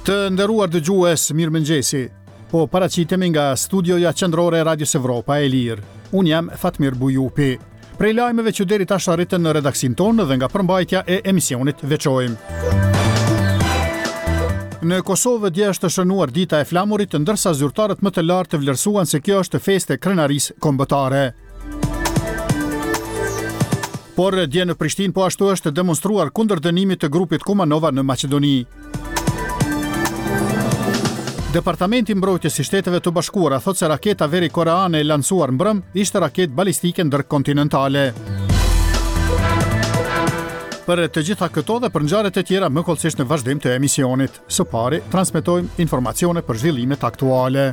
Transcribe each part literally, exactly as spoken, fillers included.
Të nderuar dëgjues, mirëmëngjesi. Po paraqitemi nga studioja qendrore e Radios Evropa e Lirë. Unë jam Fatmir Bujupi. Prej lajmeve që deri tash arritën në redaksin tonë dhe nga përmbajtja e emisionit veçojmë. Në Kosovë dje është shënuar dita e flamurit, ndërsa zyrtarët më të lartë vlerësuan se kjo është festë e krenarisë kombëtare. Por dje në Prishtinë po ashtu është demonstruar kundër dënimit të grupit Kumanova në Maqedoni. Departamenti i Mbrojtjes i Shteteve të Bashkuara thotë se raketa veri koreane e lancuar mbrëm ishte raketë balistike ndërkontinentale. Për të gjitha këto dhe për ngjarjet e tjera më kollësisht në vazhdim të emisionit. Së pari, transmetojmë informacione për zhvillimet aktuale.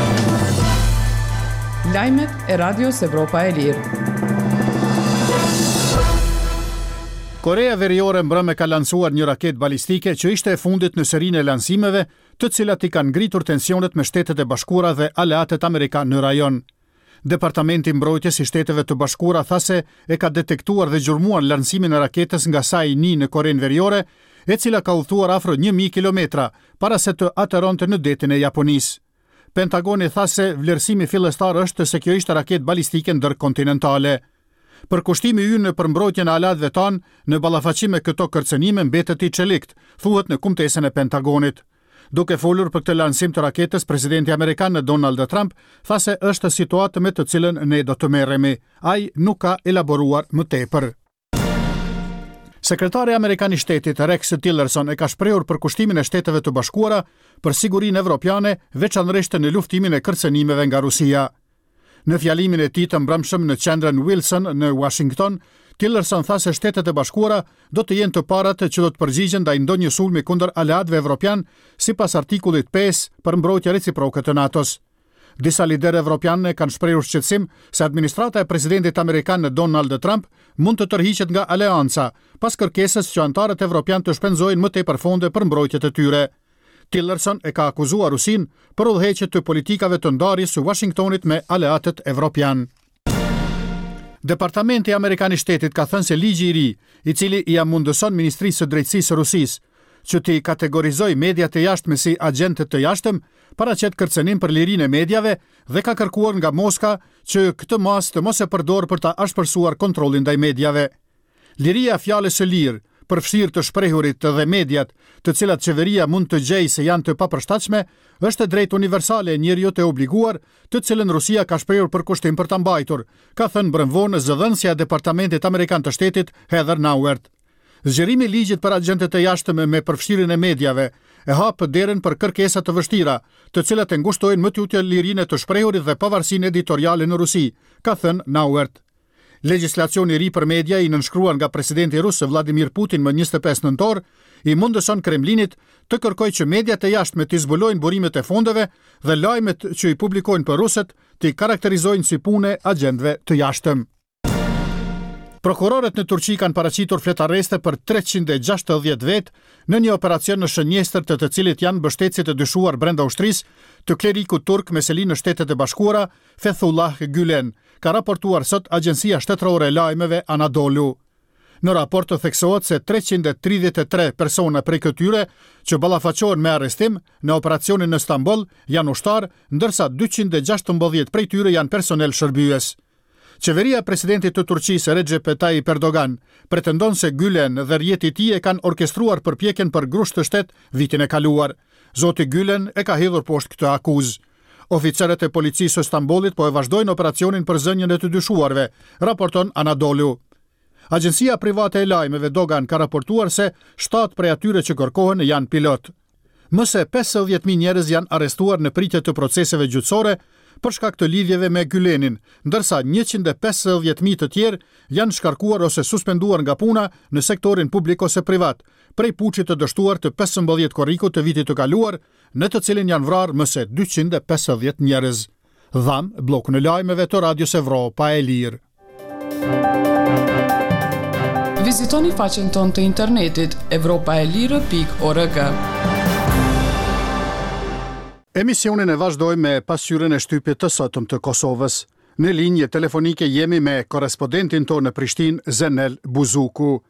Lajmet e Radios Evropa e Lirë. Korea Veriore mbrëm e ka lancuar një raketë balistike që ishte e fundit në serinë e lancimeve, të cilat i kanë ngritur tensionet me Shtetet e Bashkuara dhe aleatet amerikanë në rajon. Departamenti i Mbrojtjes i Shteteve të Bashkuara tha se e ka detektuar dhe gjurmuar lancimin e raketës nga Sai-Ni në Korenë Veriore, e cila ka udhëtuar afro një mijë kilometra para se të ateronte në detin e Japonisë. Pentagoni tha se vlerësimi fillestar është se kjo ishte raketë balistike ndërkontinentale. Për kushtimi ynë në përmbrojtjen e alatëve tanë, në ballafaqim me këto kërcënime mbetet i çelikt, thuhet në kumtesën e Pentagonit. Duke folur për këtë lancim të raketës, presidenti amerikan Donald Trump tha se është situatë me të cilën ne do të merremi. Ai nuk ka elaboruar më tepër. Sekretari amerikan i shtetit Rex Tillerson e ka shprehur për kushtimin e Shteteve të Bashkuara për sigurinë evropiane, veçanërisht në luftimin e kërcënimeve nga Rusia. Në fjalimin e tij të mbrëmshëm në qendrën Wilson në Washington, Tillerson tha se Shtetet e Bashkuara do të jenë të parat që do të përgjigjen ndaj ndonjë sulmi kundër aleatëve evropian, sipas artikullit pesë për mbrojtje reciproke të NATO-s. Disa liderë evropianë kanë shprehur shqetësim se administrata e presidentit amerikan Donald Trump mund të tërhiqet nga aleanca, pas kërkesës që antarët evropian të shpenzojnë më tepër fonde për mbrojtjet e tyre. Tillerson e ka akuzuar Rusin për udhëheqje të politikave të ndarjes së Washingtonit me aleatët evropian. Departamenti amerikan i shtetit ka thënë se ligji i ri, i cili i mundëson Ministrisë së Drejtësisë së Rusisë që t'i kategorizojë mediat e jashtme si agentët të jashtëm, paraqet kërcënim për lirinë e mediave dhe ka kërkuar nga Moska që këtë mas të mos e përdorë për ta ashpërsuar kontrollin ndaj mediave. Liria fjalës së lirë, përfshirë të shprehurit dhe mediat, të cilat qeveria mund të gjejë se janë të papërshtatshme, është drejt universale e njeriut e obliguar, të cilën Rusia ka shprehur për kushtim për ta mbajtur, ka thënë brëmvonë zëdhënësja e Departamentit Amerikan të Shtetit Heather Nauert. Zgjerimi i ligjit për agjentët e jashtëm me përfshirjen e mediave e hap derën për kërkesa të vështira, të cilat e ngushtojnë më tutje lirinë të shprehurit dhe pavarësinë editoriale në Rusi, ka thënë Nauert. Legjislacioni i ri për media i nënshkruar nga presidenti rus Vladimir Putin më njëzet e pesë nëntor i mundëson Kremlinit të kërkojë që mediat e jashtme të zbulojnë burimet e fondeve dhe lajmet që i publikojnë për rusët të karakterizojnë si pune agjentëve të jashtëm. Prokurorët në Turqi kanë paraqitur fletarreste për treqind e gjashtëdhjetë vetë në një operacion në shënjestër të të cilit janë mbështetësit e dyshuar brenda ushtrisë të klerikut turk me seli në Shtetet e Bashkuara, Fethullah Gülen, ka raportuar sot Agjencia Shtetërore e Lajmeve Anadolu. Në raport të theksohet se treqind e tridhjetë e tre persona prej këtyre që ballafaqohen me arrestim në operacionin në Stamboll janë ushtar, ndërsa dyqind e gjashtëmbëdhjetë prej tyre janë personel shërbyes. Qeveria e presidentit të Turqisë Recep Tayyip Erdogan pretendon se Gülen dhe rjeti i tij e kanë orkestruar përpjekjen për grusht të shtet vitin e kaluar. Zoti Gülen e ka hedhur poshtë këtë akuzë. Oficerët e policisë së Stambollit po e vazhdojnë operacionin për zënjen e të dyshuarve, raporton Anadolu. Agjencia private e lajmeve Dogan ka raportuar se shtatë prej atyre që kërkohen janë pilot. Më se pesëdhjetë mijë njerëz janë arrestuar në pritje të proceseve gjyqësore për shkak të lidhjeve me Gülenin, ndërsa njëqind e pesëdhjetë mijë të tjerë janë shkarkuar ose suspenduar nga puna në sektorin publik ose privat, prej puçit të dështuar të pesëmbëdhjetë korrikut të vitit të kaluar, në të cilin janë vrarë më se dyqind e pesëdhjetë njerëz. Dham, blokun e lajmeve të Radios Evropa e Lirë. Vizitoni faqen tonë të internetit evropaelire pikë org. Emisionin e vazhdoj me pasqyrën e shtypit të sotëm të Kosovës. Në linje telefonike jemi me korespondentin tonë në Prishtinë, Zenel Buzuku.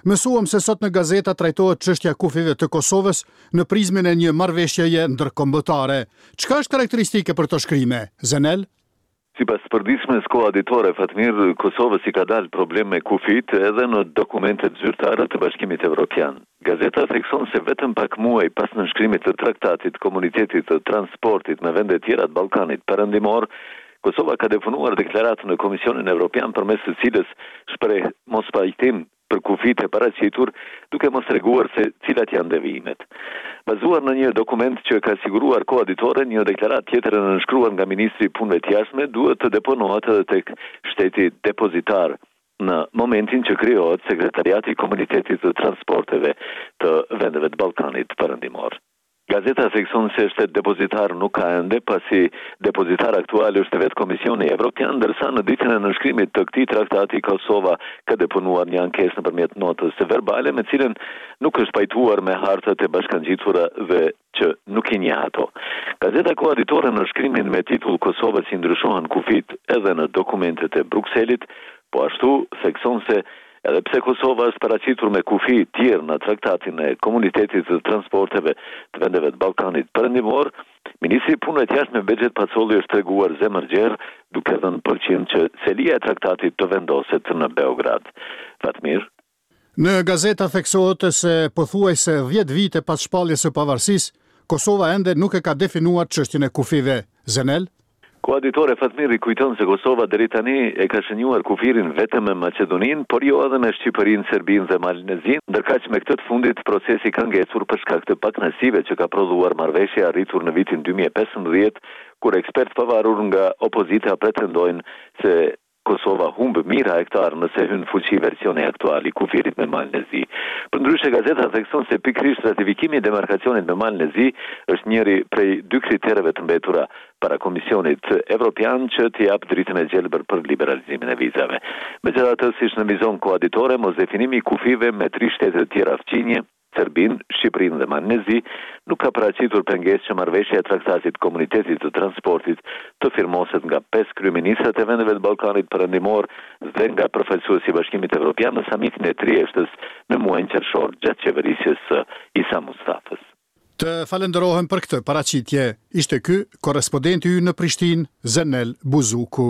Mësuam se sot në gazeta trajtohet çështja kufive të Kosovës në prizmen e një marrëveshjeje ndërkombëtare. Çka është karakteristike për të shkrime, Zenel? Sipas përditshmës koauditore Fatmir, Kosovës i ka dalë problem me kufit edhe në dokumentet zyrtare të Bashkimit Evropian. Gazeta thekson se vetëm pak muaj pas nënshkrimit të traktatit komunitetit të transportit me vende tjera të Ballkanit perëndimor, Kosova ka deponuar deklaratën në Komisionin Evropian përmes së cilës shpreh mospajtim për kufit e paraqitur, duke mos treguar se cilat janë devijimet. Bazuar në një dokument që ka siguruar koauditore, një deklaratë tjetër e nënshkruar nga Ministri i Punëve të Jashtme duhet të deponohet edhe tek shteti depozitar në momentin që krijohet Sekretariati i Komunitetit të Transporteve të vendeve të Ballkanit perëndimor. Gazeta thekson se shteti depozitar nuk ka ende, pasi depozitar aktual është vetë Komisioni Evropian, ndërsa në ditën e nënshkrimit të këtij traktati Kosova ka deponuar një ankesë nëpërmjet notës së verbale, me cilën nuk është pajtuar me hartat e bashkangjitura dhe që nuk i njeh ato. Gazeta koauditore në shkrimin me titull Kosovës i ndryshohen kufit edhe në dokumentet e Brukselit, po ashtu thekson se edhe pse Kosova është paraqitur me kufi tjerë në traktatin e Komunitetit të Transporteve të vendeve të Ballkanit perëndimor, Ministri i Punëve të Jashtme Bexhet Pacolli është treguar zemërgjerë duke dhënë përqim që selia e traktatit të vendoset në Beograd. Fatmir. Në gazeta theksohet se pothuajse dhjetë vite pas shpalljes së pavarësisë, Kosova ende nuk e ka definuar çështjen e kufive. Zenel? Koauditore Fatmiri kujton se Kosova deri tani e ka shënjuar kufirin vetëm me Maqedoninë, por jo edhe me Shqipërinë, Serbinë dhe Malezinë, ndërkaq me këtë të fundit procesi ka ngecur për shkak të pakënaqësive që ka prodhuar marrëveshja arritur në vitin dy mijë e pesëmbëdhjetë, kur ekspertë pavarur nga opozita pretendojnë se Kosova humbë mijëra hektar nëse hyn fuqi versioni aktual i kufirit me Malnezi. Përndryshe, gazeta thekson se pikërisht ratifikimi i demarkacionit me Malnezi është njëri prej dy kritereve të mbetura para Komisionit Evropian që t'i jap dritën e gjelbër për liberalizimin e vizave. Megjithatë, siç nënvizon koauditore, mosdefinimi i kufive me tri shtete të tjera fqinje, Serbinë, Shqipërinë dhe Malnezi, nuk ka paraqitur pengesë që marrëveshja e traktatit Komunitetit të Transportit të firmoset nga pesë kryeministrat e vendeve të Ballkanit perëndimor dhe nga përfaqësuesi i Bashkimit Evropian në samitin e Trieshtës në muajin qershor gjatë qeverisjes së Isa Mustafës. Të falenderohem për këtë paraqitje. Ishte ky korrespondenti ynë në Prishtinë, Zenel Buzuku.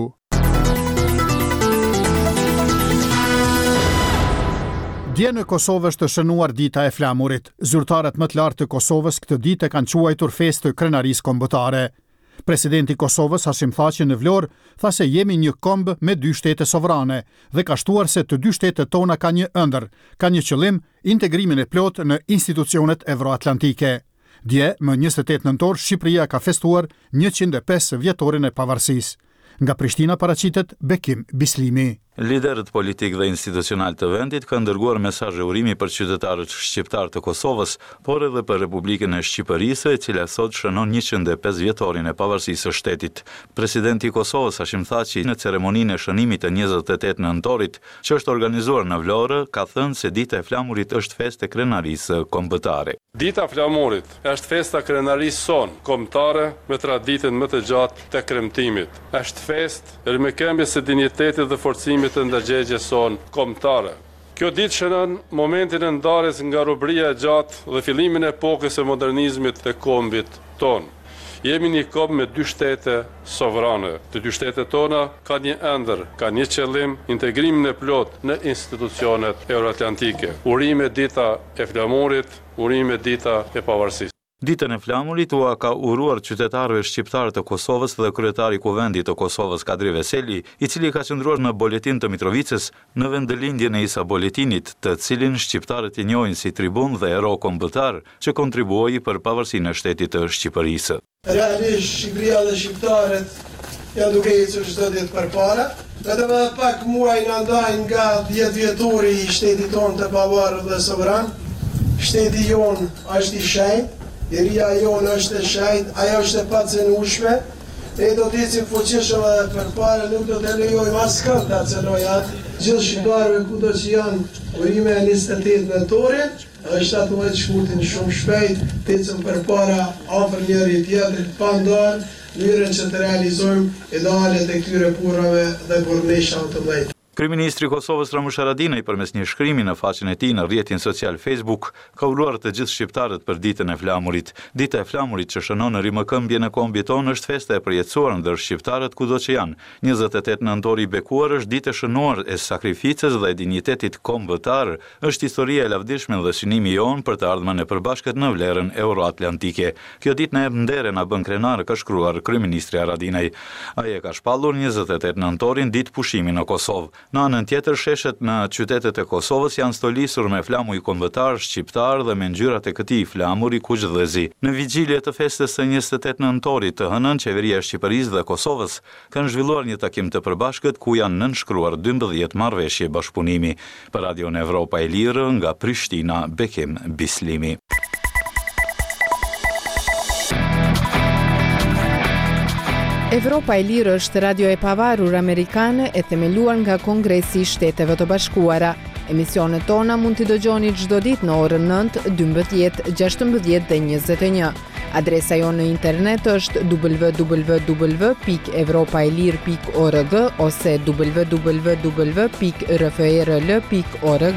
Dje në Kosovë është shënuar dita e flamurit. Zyrtarët më të lartë të Kosovës këtë ditë kanë quajtur festë të krenarisë kombëtare. Presidenti i Kosovës, Hashim Thaçi, në Vlorë tha se jemi një kombë me dy shtete sovrane dhe ka shtuar se të dy shtetet tona kanë një ëndër, kanë një qëllim, integrimin e plotë në institucionet evroatlantike. Dje, më njëzet e tetë nëntor, Shqipëria ka festuar njëqind e pesë vjetorin e pavarësisë. Nga Prishtina paraqitet Bekim Bislimi. Liderët politik dhe institucional të vendit kanë dërguar mesazhe urimi për qytetarët shqiptar të Kosovës, por edhe për Republikën e Shqipërisë, e cila sot shënon njëqind e pesë vjetorin e pavarësisë së shtetit. Presidenti i Kosovës, Hashim Thaçi, në ceremoninë e shënimit të njëzet e tetë nëntorit, që është organizuar në Vlorë, ka thënë se dita e flamurit është festë e krenarisë kombëtare. Dita e flamurit është festa e krenarisë son kombëtare me traditën më të gjatë të kremtimit. Është festë rikëmbjes së dinjitetit dhe forcimit të ndërgjegjes son kombëtare. Kjo ditë shënon momentin e ndarjes nga robëria e gjatë dhe fillimin e epokës së modernizmit të kombit ton. Jemi një kombë me dy shtete sovrane. Të dy shtetet tona kanë një ëndër, kanë një qëllim, integrimin e plot në institucionet euroatlantike. Urime dita e flamurit, urime dita e pavarësisë. Ditën e flamurit ua ka uruar qytetarëve shqiptarë të Kosovës dhe kryetari i Kuvendit të Kosovës Kadri Veseli, i cili ka qëndruar në Boletin të Mitrovicës në vendëlindjen e Isa Boletinit, të cilin shqiptarët i njohin si tribun dhe hero kombëtar që kontribuoi për pavarësinë e shtetit të Shqipërisë. Realisht Shqipëria dhe shqiptarët janë duke ecur çdo ditë përpara. Vetëm edhe pak muaj na ndajnë nga dhjetë vjetori i shtetit tonë të pavarur dhe sovran. Shteti jon është i shenjtë. Iria jonë është e shenjtë, ajo është e pacenueshme, ne do të ecim fuqishëm edhe përpara, nuk do të lejojmë askënd ta cenojë atë. Gjithë shqiptarëve kudo që janë, urime e njëzet e tetë nëntorit, është ato e shkurtin shumë shpejt, të ecim përpara afër njëri tjetrit, pa ndarë, mënyrën që të realizojmë idealet e këtyre punëve dhe burrnesha të mëdha. Kryeministri i Kosovës Ramush Haradinaj përmes një shkrimi në faqen e tij në rrjetin social Facebook ka uluar të gjithë shqiptarët për ditën e flamurit. Dita e flamurit që shënon rimëkëmbjen e kombit tonë është festa e përjetësuar ndër shqiptarët kudo që janë. njëzet e tetë nëntor i bekuar është ditë e shënuar e sakrificës dhe dinjitetit kombëtar, është historia e lavdishme dhe synimi jon për të ardhmen e përbashkët në vlerën euroatlantike. Kjo ditë na jep ndere na bën krenar, ka shkruar kryeministri Haradinaj. Ai e ka shpallur njëzet e tetë nëntorin ditë pushimi në Kosovë. Në anën tjetër, sheshet në qytetet e Kosovës janë stolisur me flamuj kombëtar, shqiptar dhe me ngjyrat e këtij flamuri kuqdhëzi. Në vigjilje të festës së njëzet e tetë nëntorit të hënën, qeveria e Shqipërisë dhe Kosovës kanë zhvilluar një takim të përbashkët ku janë nënshkruar dymbëdhjetë marrëveshje bashkëpunimi. Për Radion Evropa e Lirë, nga Prishtina, Bekim Bislimi. Evropa e Lirë është radio e pavarur amerikane e themeluar nga Kongresi i Shteteve të Bashkuara. Emisionet tona mund t'i dëgjoni çdo ditë në orën nëntë, dymbëdhjetë, gjashtëmbëdhjetë dhe njëzet e një. Adresa jonë në internet është w w w pikë evropaelir pikë org ose w w w pikë r f r l pikë org.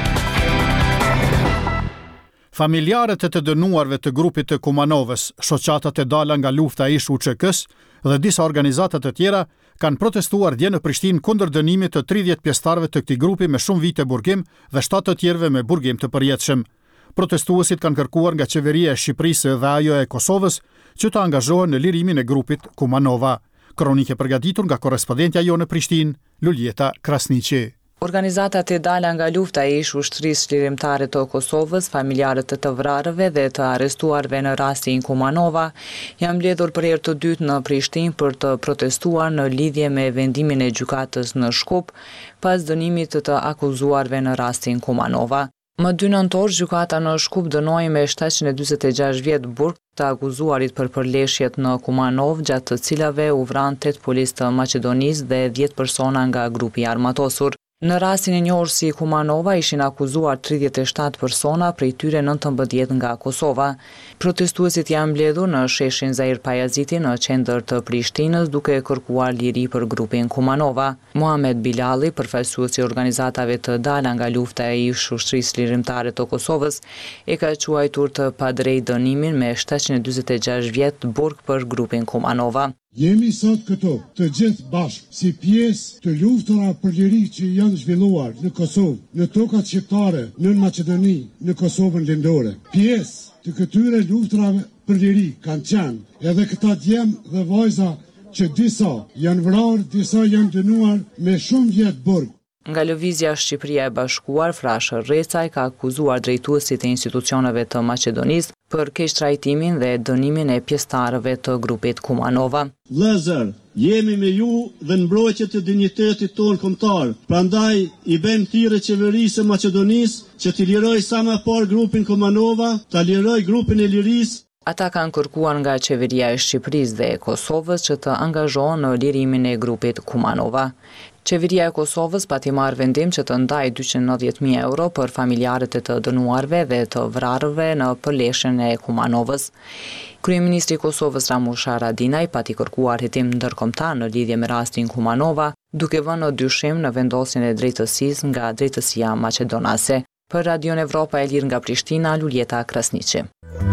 Familjarët e të dënuarve të grupit të Kumanovës, shoqatat e dala nga lufta ish U Q K-s dhe disa organizata të tjera kanë protestuar dje në Prishtinë kundër dënimit të tridhjetë pjesëtarëve të këtij grupi me shumë vite burgim dhe shtatë të tjerëve me burgim të përjetshëm. Protestuesit kanë kërkuar nga qeveria e Shqipërisë dhe ajo e Kosovës që të angazhohen në lirimin e grupit Kumanova. Kronike përgatitur nga korrespondentja jonë në Prishtinë, Luljeta Krasniqi. Organizatat e dala nga lufta e ish ushtrisë lirimtare të Kosovës, familjarët të të vrarëve dhe të arrestuarve në rastin Kumanova, janë mbledhur për herë të dytë në Prishtinë për të protestuar në lidhje me vendimin e gjykatës në Shkup pas dënimit të të akuzuarve në rastin Kumanova. Më dy nëntor, gjykata në Shkup dënoi me shtatëqind e dyzet e gjashtë vjet burg të akuzuarit për përleshjet në Kumanov, gjatë të cilave u vran tetë policë të Maqedonisë dhe dhjetë persona nga grupi i armatosur. Në rastin e njohur si Kumanova ishin akuzuar tridhjetë e shtatë persona, prej tyre nëntëmbëdhjetë nga Kosova. Protestuesit janë mbledhur në sheshin Zair Pajaziti në qendër të Prishtinës duke kërkuar liri për grupin Kumanova. Muhamet Bilali, përfaqësuesi i organizatave të dala nga lufta e ish ushtrisë lirimtare të Kosovës, e ka quajtur të padrejtë dënimin me shtatëqind e dyzet e gjashtë vjet burg për grupin Kumanova. Jemi sot këto të gjithë bashkë si pjesë të luftëra për liri që janë zhvilluar në Kosovë, në tokat shqiptare, në Maqedoni, në Kosovën lindore. Pjesë të këtyre luftërave për liri kanë qenë edhe këta djemë dhe vajza që disa janë vrarë, disa janë dënuar me shumë vjet burg. Nga lëvizja Shqipëria e Bashkuar, Frashë Recaj ka akuzuar drejtuesit e institucioneve të Maqedonisë për keqtrajtimin dhe dënimin e pjesëtarëve të grupit Kumanova. Vëllezër, jemi me ju dhe në mbrojtje të dinjitetit tonë kombëtar. Prandaj i bën thirrje qeverisë së Maqedonisë që t'i liroj sa më parë grupin Kumanova, ta liroj grupin e lirisë. Ata kanë kërkuar nga qeveria e Shqipërisë dhe e Kosovës që të angazhohen në lirimin e grupit Kumanova. Qeveria e Kosovës pati marrë vendim që të ndajë dyqind e nëntëdhjetë mijë euro për familjarët e të dënuarve dhe të vrarëve në përleshjen e Kumanovës. Kryeministri i Kosovës Ramush Haradinaj pati kërkuar hetim ndërkombëtar në lidhje me rastin Kumanova, duke vënë në dyshim në vendosjen e drejtësisë nga drejtësia maqedonase. Për Radion Evropa e Lirë nga Prishtina, Luljeta Krasniqi.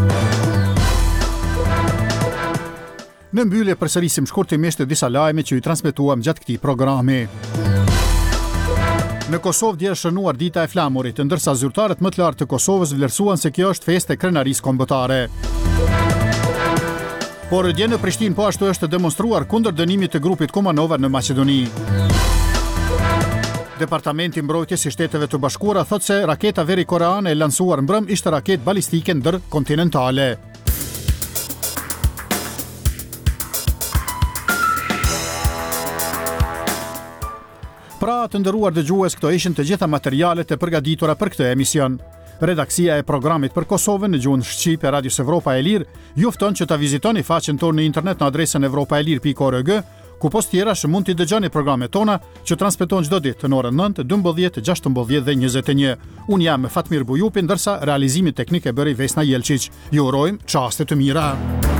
Në mbyllje përsërisim shkurtimisht disa lajme që ju transmetuam gjatë këtij programi. Në Kosovë dje është shënuar dita e flamurit, ndërsa zyrtarët më të lartë të Kosovës vlerësuan se kjo është festë e krenarisë kombëtare. Por dje në Prishtinë po ashtu është demonstruar kundër dënimit të grupit Kumanova në Maqedoni. Departamenti i Mbrojtjes i Shteteve të Bashkuara thotë se raketa veri koreane e lansuar mbrëm ishte raketë balistike ndërkontinentale. Pra të nderuar dëgjues, këto ishin të gjitha materialet e përgatitura për këtë emision. Redaksia e programit për Kosovën në gjuhën shqipe e Radios Evropa e Lirë ju fton që ta vizitoni faqen tonë në internet në adresën evropaelir pikë org, ku post tjera që mund t'i dëgjoni programet tona që transmeton çdo ditë në orën nëntë, dymbëdhjetë, gjashtëmbëdhjetë dhe njëzet e një. Unë jam Fatmir Bujupi, ndërsa realizimi teknik e bëri Vesna Jelqiç. Ju urojmë çaste të mira.